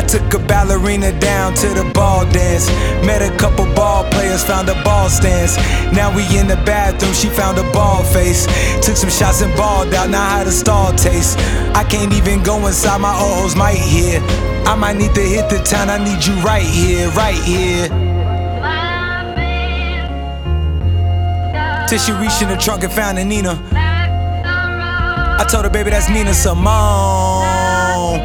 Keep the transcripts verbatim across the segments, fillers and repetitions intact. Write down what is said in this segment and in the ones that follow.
took a ballerina down to the ball dance. Met a couple ball players, found a ball stance. Now we in the bathroom, she found a ball face. Took some shots and balled out, now how the stall taste. I can't even go inside, my old hoes might hear. I might need to hit the town, I need you right here, right here. Till she reached in the trunk and found a Nina. I told her, baby, that's Nina Simone.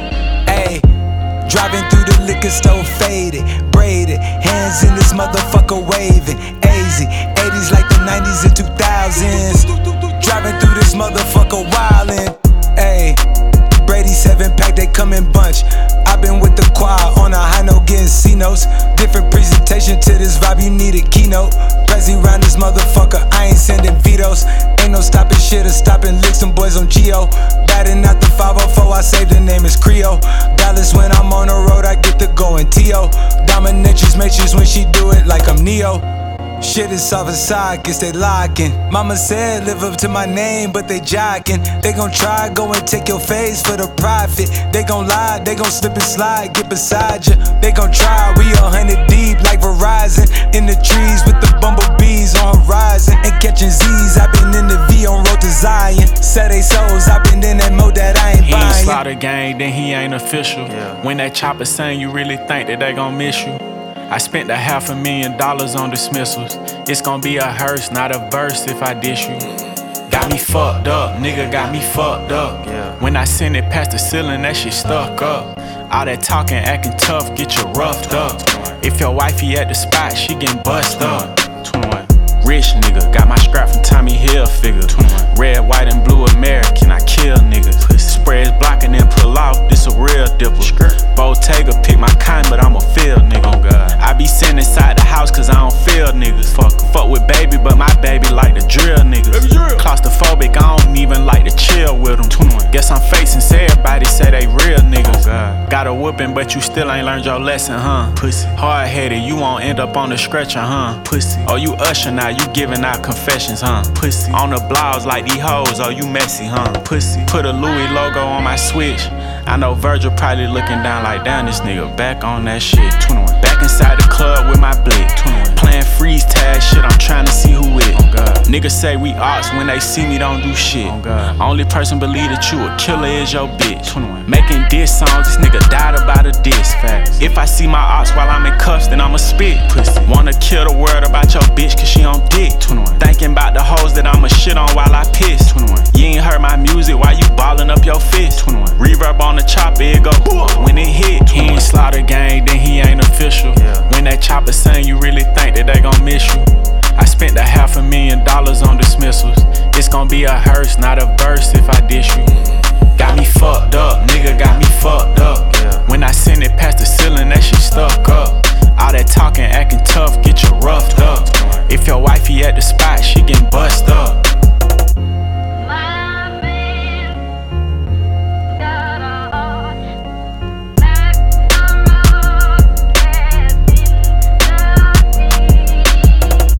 Ayy, driving through the liquor store, faded, braided, hands in this motherfucker waving. A Z, eighties like the nineties and two thousands. Driving through this motherfucker wildin'. Ayy, Brady seven pack, they come in bunch. I've been with the choir on a high note, getting C notes. Different presentation to this vibe, you need a keynote. Prezi round this motherfucker, I ain't sending vetoes. Ain't no stopping shit or stopping licks, them boys on Geo. Batting out the five oh four, I saved the name is Creo. Dallas when I'm on the road, I get to go in T O. Dominatrix matrix when she do it like I'm Neo. Shit is soft inside, guess they locking. Mama said live up to my name, but they jocking. They gon' try, go and take your face for the profit. They gon' lie, they gon' slip and slide, get beside you. They gon' try, we a hundred deep like Verizon. In the trees with the bumblebees on horizon. And catching Z's, I been in the V on road to Zion. Set they souls, I been in that mode that I ain't he buying. He ain't slaughter gang, then he ain't official. Yeah. When that chopper sing, you really think that they gon' miss you? I spent a half a million dollars on dismissals. It's gon' be a hearse, not a verse if I dish you. Got me fucked up, nigga got me fucked up. Yeah. When I send it past the ceiling, that shit stuck up. All that talking, acting tough, get you roughed up. If your wifey at the spot, she getting bust up. twenty-one. Rich nigga, got my strap from Tommy Hilfiger. twenty-one. Red, white, and blue American, I kill niggas. Spreads blocking and pull off, this a real dipper. Bottega pick my kind, but I'm a field nigga. Oh God. I be sitting inside the house cause I don't feel niggas. Fuck, fuck with baby, but my baby like to drill niggas. Baby drill. Claustrophobic, I don't even like to chill with them. twenty-one. Guess I'm facing, so everybody say they real niggas. Oh God. Got a whooping, but you still ain't learned your lesson, huh? Pussy. Hard-headed, you won't end up on the stretcher, huh? Pussy. Oh, you usher now, you giving out confessions, huh? Pussy. On the blogs like these hoes, oh, you messy, huh? Pussy. Put a Louis logo on my switch. I know Virgil probably looking down like, damn, this nigga back on that shit. twenty-one. Back inside the club with my blick. twenty-one. Playing freeze tag shit, I'm trying to see who it. Oh God. Niggas say we ops when they see me don't do shit. Oh God. Only person believe that you a killer is your bitch. twenty-one. Making diss songs, this nigga died about a diss. Facts. If I see my ops while I'm in cuffs, then I'ma spit. Pussy. Wanna kill the world about your bitch cause she on dick. twenty-one. Thinking about the hoes that I'ma shit on while I piss. twenty-one. You ain't heard my music while you ballin' up your fist. twenty-one. Reverb on the chopper, it go when it hit. He ain't slaughter gang, then he ain't official. Yeah. When that chopper sing, you really think that they gon' miss you. I spent a half a million dollars on dismissals. It's gon' be a hearse, not a verse if I dish you. Got me fucked up, nigga got me fucked up. Yeah.